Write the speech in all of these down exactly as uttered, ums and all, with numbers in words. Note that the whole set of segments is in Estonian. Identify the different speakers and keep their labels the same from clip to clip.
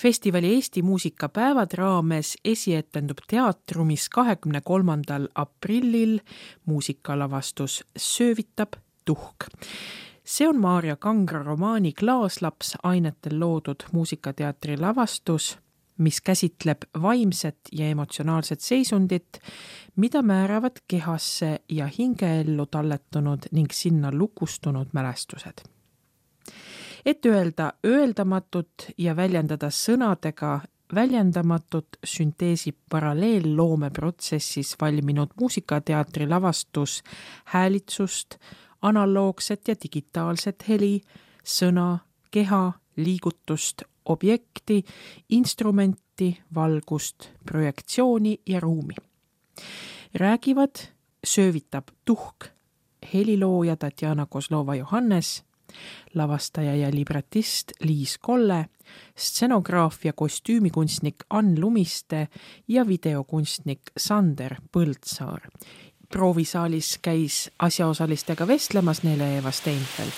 Speaker 1: Festivali Eesti muusikapäevad raames esietendub teatrumis kahekümne kolmandal aprillil muusikalavastus Söövitab tuhk. See on Maarja Kangro romaani Klaaslaps ainetel loodud muusikateatri lavastus, mis käsitleb vaimset ja emotsionaalset seisundit, mida määravad kehasse ja hingeellu talletunud ning sinna lukustunud mälestused. Et öelda öeldamatut ja väljendada sõnadega väljendamatut sünteesib paralleelloomeprotsessis valminud muusikateatri lavastus häälitsust, analoogset ja digitaalset heli, sõna, keha, liigutust, objekti, instrumenti, valgust, projektsiooni ja ruumi. Räägivad Söövitab tuhk helilooja Tatjana Kozlova-Johannes, lavastaja ja libretist Liis Kolle, stsenograaf ja kostüümikunstnik Ann Lumiste ja videokunstnik Sander Põldsaar. Proovisaalis käis asjaosalistega vestlemas Nele-Eva Steinfeld.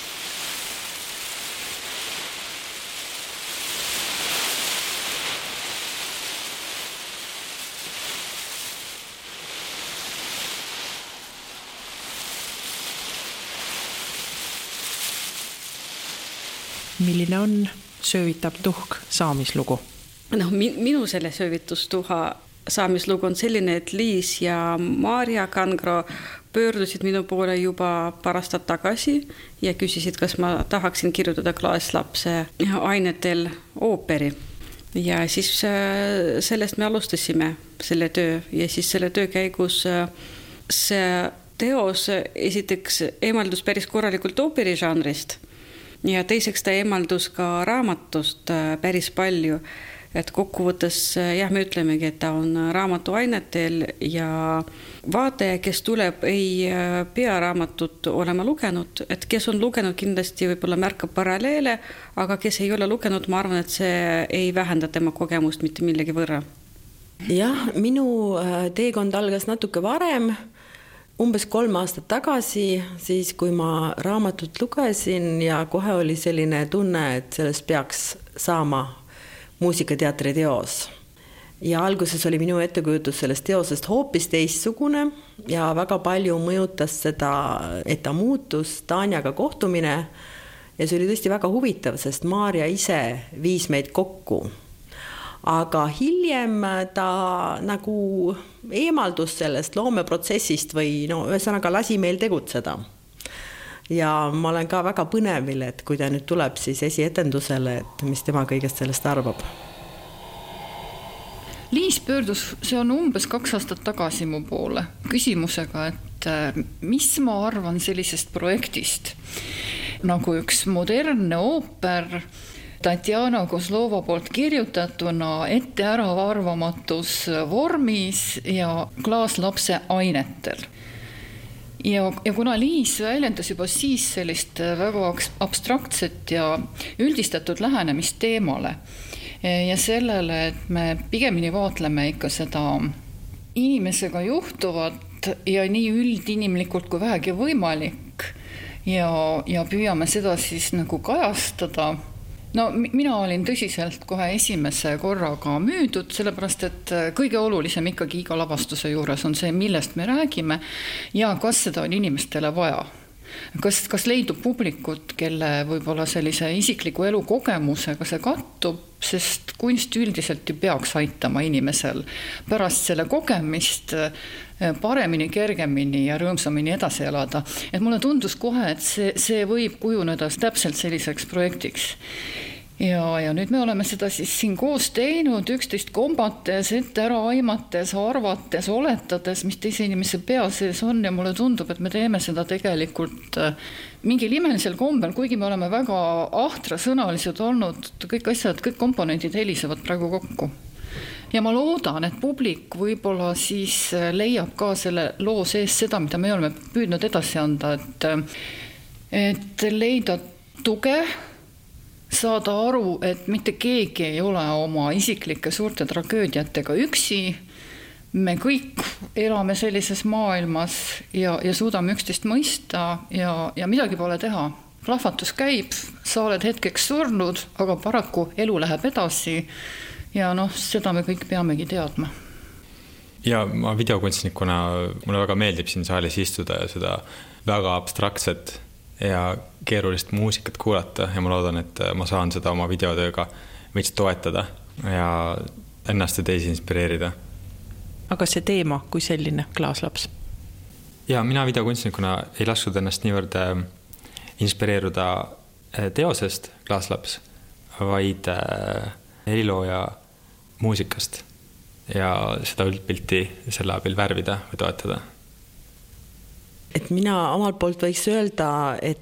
Speaker 1: Milline on Söövitab tuhk saamislugu?
Speaker 2: No, minu selle söövitustuha saamislugu on selline, et Liis ja Maarja Kangro pöördusid minu poole juba paar aastat tagasi ja küsisid, kas ma tahaksin kirjutada Klaaslapse ainetel ooperi. Ja siis sellest me alustasime selle töö ja siis selle töö käigus see teos esiteks eemaldus päris korralikult ooperi žanrist. Ja teiseks ta eemaldus ka raamatust päris palju, et kokkuvõttes jah, me ütlemegi, et ta on raamatu ainetel ja vaataja, kes tuleb, ei pea raamatut olema lugenud, et kes on lugenud, kindlasti võib-olla märkab paralleele, aga kes ei ole lugenud, ma arvan, et see ei vähenda tema kogemust mitte millegi võrra.
Speaker 3: Jah, minu teekond algas natuke varem, umbes kolm aastat tagasi, siis kui ma raamatut lugesin ja kohe oli selline tunne, et sellest peaks saama muusikateatri teos. Ja alguses oli minu ettekujutus sellest teosest hoopis teistsugune ja väga palju mõjutas seda, et ta muutus Tanjaga kohtumine ja see oli tõesti väga huvitav, sest Maarja ise viis meid kokku. Aga hiljem ta nagu eemaldus sellest loomeprotsessist või no ühesõnaga lasi meil tegutseda. Ja ma olen ka väga põnevil, et kui ta nüüd tuleb siis esietendusele, et mis tema kõigest sellest arvab.
Speaker 4: Liis pöördus, see on umbes kaks aastat tagasi mu poole küsimusega, et mis ma arvan sellisest projektist. Nagu üks modernne ooper, Tatjana Kozlova poolt kirjutatuna ette ära arvamatus vormis ja Klaaslapse ainetel. Ja, ja kuna Liis väljendas juba siis sellist väga abstraktset ja üldistatud lähenemist teemale ja sellele, et me pigemini vaatleme ikka seda inimesega juhtuvat ja nii üldinimlikult kui vähegi võimalik ja, ja püüame seda siis nagu kajastada. No mina olin tõsiselt kohe esimese korraga müüdud, sellepärast, et kõige olulisem ikkagi iga lavastuse juures on see, millest me räägime ja kas seda on inimestele vaja. Kas, kas leidub publikut, kelle võib-olla sellise isikliku elu kogemusega see kattub, sest kunst üldiselt ju peaks aitama inimesel pärast selle kogemist paremini, kergemini ja rõõmsamini edasi elada. Et mulle tundus kohe, et see, see võib kujuneda täpselt selliseks projektiks. Ja, ja nüüd me oleme seda siis siin koos teinud, üksteist kombates, ette ära aimates, arvates, oletades, mis teise inimese pea sees on ja mulle tundub, et me teeme seda tegelikult mingil imelisel kombel, kuigi me oleme väga ahtrasõnalised olnud, kõik asjad, kõik komponendid helisevad praegu kokku. Ja ma loodan, et publik võib-olla siis leiab ka selle loo sees seda, mida me oleme püüdnud edasi anda, et, et leida tuge, saada aru, et mitte keegi ei ole oma isiklike suurte tragöödiatega üksi. Me kõik elame sellises maailmas ja, ja suudame üksteist mõista ja, ja midagi pole teha. plahvatus käib, sa oled hetkeks surnud, aga paraku elu läheb edasi ja noh, seda me kõik peamegi teadma.
Speaker 5: Ja ma videokunstnikuna, mulle väga meeldib siin saalis istuda ja seda väga abstraktset ja keerulist muusikat kuulata ja ma loodan, et ma saan seda oma videotööga veits toetada ja ennast ja teisi inspireerida.
Speaker 1: Aga see teema kui selline, klaaslaps?
Speaker 5: Ja mina videokunstnikuna ei laskud ennast niivõrd inspireeruda teosest klaaslaps, vaid helilooja muusikast ja seda üldpilti selle abil värvida või toetada.
Speaker 3: Et mina omalt poolt võiks öelda, et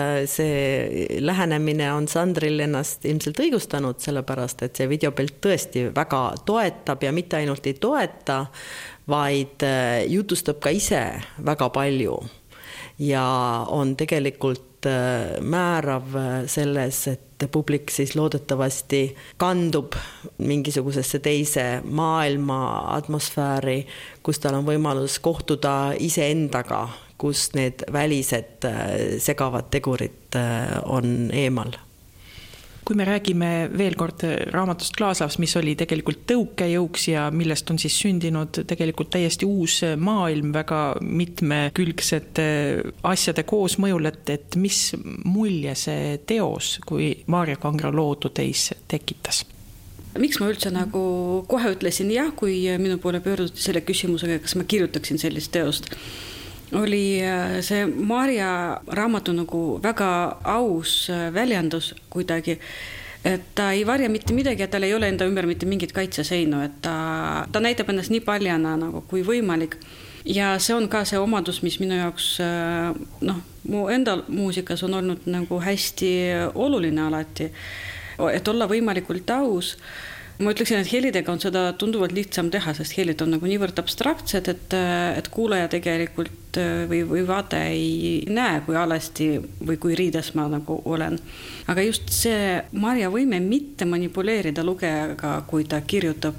Speaker 3: see lähenemine on Sandril ennast ilmselt õigustanud, sellepärast, et see videopilt tõesti väga toetab ja mitte ainult ei toeta, vaid jutustab ka ise väga palju ja on tegelikult määrav selles, et publik siis loodetavasti kandub mingisugusesse teise maailma atmosfääri, kus tal on võimalus kohtuda iseendaga, kus need välised segavad tegurid on eemal.
Speaker 1: Kui me räägime veel kord raamatust Klaaslaps, mis oli tegelikult tõukejõuks ja millest on siis sündinud tegelikult täiesti uus maailm väga mitmekülgsete asjade koosmõjul, et, et mis mulje see teos, kui Maarja Kangro loodu teis tekitas?
Speaker 2: Miks ma üldse nagu kohe ütlesin jah, kui minu poole pöörduti selle küsimusega, kas ma kirjutaksin sellist teost? Oli see Maarja raamatu nagu väga aus väljendus kuidagi, et ta ei varja mitte midagi, et tal ei ole enda ümber mitte mingit kaitseseinu, et ta, ta näitab ennast nii paljana nagu kui võimalik. Ja see on ka see omadus, mis minu jaoks, noh, mu enda muusikas on olnud nagu hästi oluline alati, et olla võimalikult aus. Ma ütleksin, et helidega on seda tunduvalt lihtsam teha, sest helid on nagu niivõrd abstraktsed, et, et kuulaja tegelikult või, või vaate ei näe, kui alasti või kui riides ma nagu olen. Aga just see Maarja võime mitte manipuleerida lugejaga, kui ta kirjutab.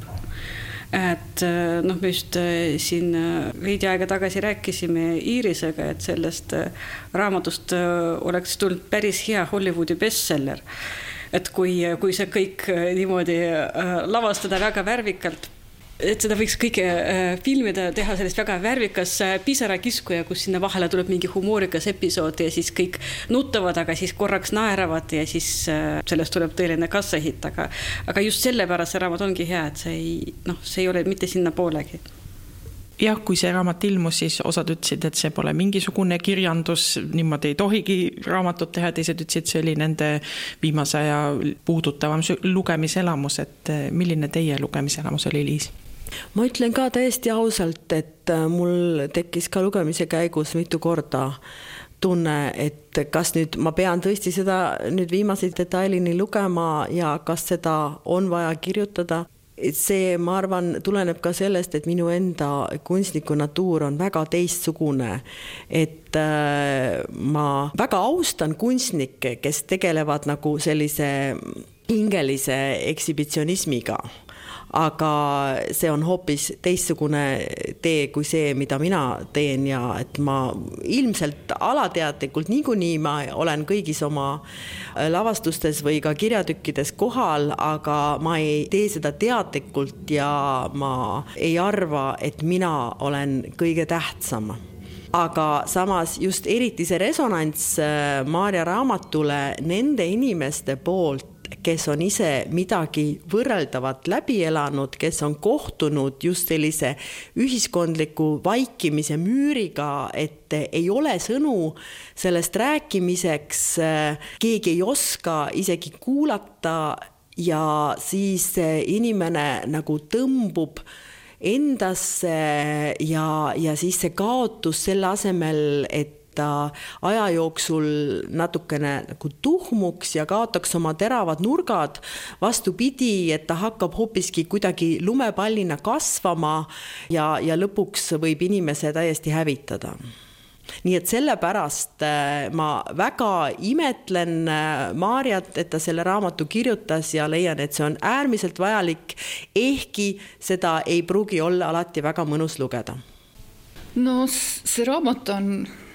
Speaker 2: Et noh, me just siin veidi aega tagasi rääkisime Iirisega, et sellest raamatust oleks tulnud päris hea Hollywoodi bestseller. Et kui, kui see kõik niimoodi lavastada väga värvikalt, et seda võiks kõike filmida, teha sellest väga värvikas pisarakiskuja, kus sinna vahele tuleb mingi humoorikas episood ja siis kõik nutavad, aga siis korraks naeravad ja siis sellest tuleb tõeline kassahitt, aga, aga just sellepärast see raamat ongi hea, et see ei, noh, see ei ole mitte sinna poolegi.
Speaker 1: Jah, kui see raamat ilmus, siis osad ütlesid, et see pole mingisugune kirjandus, niimoodi ei tohigi raamatut teha, teised ütlesid, see oli nende viimase aja puudutavam lugemiselamus, et milline teie lugemiselamus oli, Liis?
Speaker 3: Ma ütlen ka täiesti ausalt, et mul tekkis ka lugemise käigus mitu korda tunne, et kas nüüd ma pean tõesti seda nüüd viimase detailini lugema ja kas seda on vaja kirjutada. See, ma arvan, tuleneb ka sellest, et minu enda kunstniku natuur on väga teistsugune, et ma väga austan kunstnikke, kes tegelevad nagu sellise hingelise ekshibitsionismiga. Aga see on hoopis teistsugune tee kui see, mida mina teen ja et ma ilmselt alateadlikult niikuinii ma olen kõigis oma lavastustes või ka kirjatükkides kohal, aga ma ei tee seda teadlikult ja ma ei arva, et mina olen kõige tähtsam. Aga samas just eriti see resonants Maarja raamatule nende inimeste poolt, kes on ise midagi võrreldavat läbi elanud, kes on kohtunud just sellise ühiskondliku vaikimise müüriga, et ei ole sõnu sellest rääkimiseks, keegi ei oska isegi kuulata ja siis inimene nagu tõmbub endasse ja, ja siis see kaotus selle asemel, et ta aja jooksul natukene nagu tuhmuks ja kaotaks oma teravad nurgad, vastupidi, et ta hakkab hoopiski kuidagi lumepallina kasvama ja, ja lõpuks võib inimese täiesti hävitada. Nii et sellepärast ma väga imetlen Maarjat, et ta selle raamatu kirjutas ja leian, et see on äärmiselt vajalik, ehkki seda ei pruugi olla alati väga mõnus lugeda.
Speaker 4: No see raamat on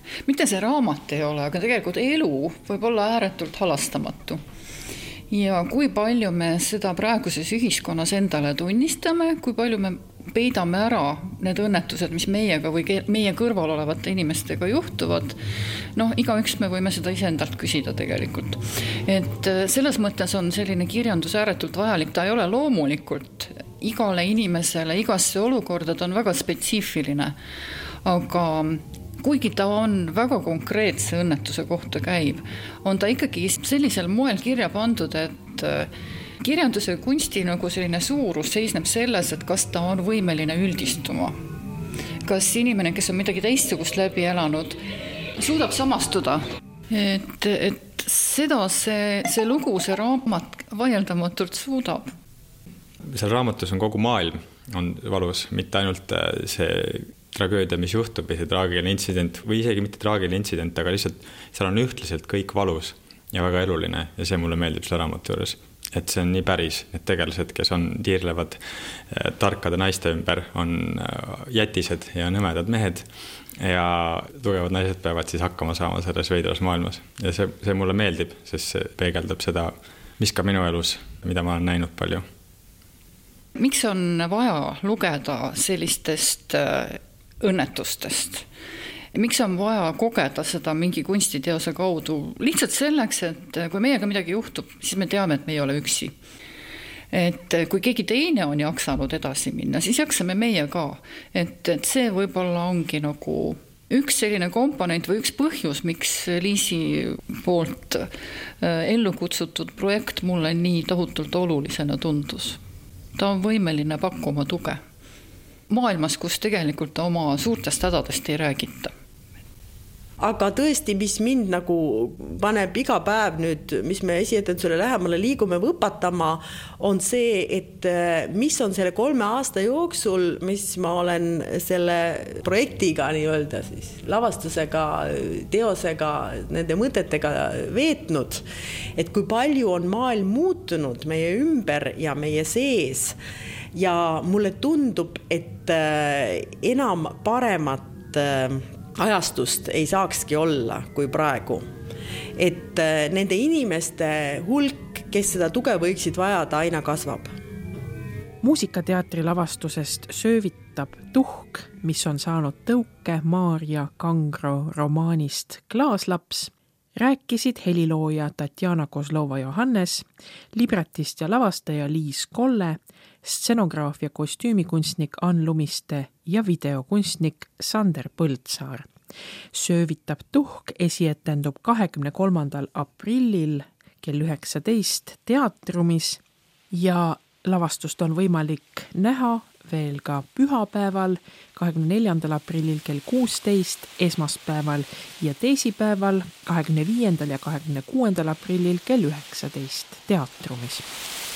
Speaker 4: mitte see raamat ei ole, aga tegelikult elu võib olla ääretult halastamatu. Ja kui palju me seda praeguses ühiskonnas endale tunnistame, kui palju me peidame ära need õnnetused, mis meiega või meie kõrval olevate inimestega juhtuvad, noh, igaüks me võime seda iseendalt küsida tegelikult. Et selles mõttes on selline kirjandus ääretult vajalik, ta ei ole loomulikult igale inimesele, igasse olukorda, ta on väga spetsiifiline, aga kuigi ta on väga konkreetse õnnetuse kohta käib, on ta ikkagi sellisel moel kirja pandud, et kirjanduse ja kunsti nagu selline suurus seisneb selles, et kas ta on võimeline üldistuma. Kas inimene, kes on midagi teistsugust läbi elanud, suudab samastuda. Et, et seda see, see lugu, see raamat vaieldamatult suudab.
Speaker 5: Seal raamatus on kogu maailm on valus, mitte ainult see tragöödia, mis juhtub, või see traagiline intsident, või isegi mitte traagiline intsident, aga lihtsalt seal on ühtliselt kõik valus ja väga eluline ja see mulle meeldib selle raamatu juures. Et see on nii päris, need tegelased, kes on tiirlevad tarkade naiste ümber, on jätised ja nõmedad mehed ja tugevad naised peavad siis hakkama saama selles veidras maailmas. Ja see, see mulle meeldib, sest see peegeldab seda, mis ka minu elus, mida ma olen näinud palju.
Speaker 4: Miks on vaja lugeda sellistest õnnetustest? Miks on vaja kogeda seda mingi kunstiteose kaudu? Lihtsalt selleks, et kui meiega midagi juhtub, siis me teame, et me ei ole üksi. Et kui keegi teine on jaksanud edasi minna, siis jaksame meie ka. Et, et see võib-olla ongi nagu üks selline komponent või üks põhjus, miks Liisi poolt ellu kutsutud projekt mulle nii tohutult olulisena tundus. Ta on võimeline pakkuma tuge maailmas, kus tegelikult oma suurtest hädadest ei räägita.
Speaker 3: Aga tõesti, mis mind nagu paneb iga päev nüüd, mis me esietendusele lähemale liigume võpatama, on see, et mis on selle kolme aasta jooksul, mis ma olen selle projektiga nii-öelda siis lavastusega, teosega, nende mõtetega veetnud, et kui palju on maailm muutunud meie ümber ja meie sees ja mulle tundub, et enam paremat ajastust ei saakski olla kui praegu. Et nende inimeste hulk, kes seda tuge võiksid vajada, aina kasvab.
Speaker 1: Muusikateatri lavastusest Söövitab tuhk, mis on saanud tõuke Maarja Kangro romaanist Klaaslaps, rääkisid helilooja Tatjana Kozlova-Johannes, libretist ja lavastaja Liis Kolle, stsenograaf ja kostüümikunstnik Ann Lumiste ja videokunstnik Sander Põldsaar. Söövitab tuhk esietendub kahekümne kolmandal aprillil kell üheksateist teatrumis ja lavastust on võimalik näha veel ka pühapäeval, kahekümne neljandal aprillil kell kuusteist, esmaspäeval ja teisipäeval, kahekümne viiendal ja kahekümne kuuendal aprillil kell üheksateist teatrumis.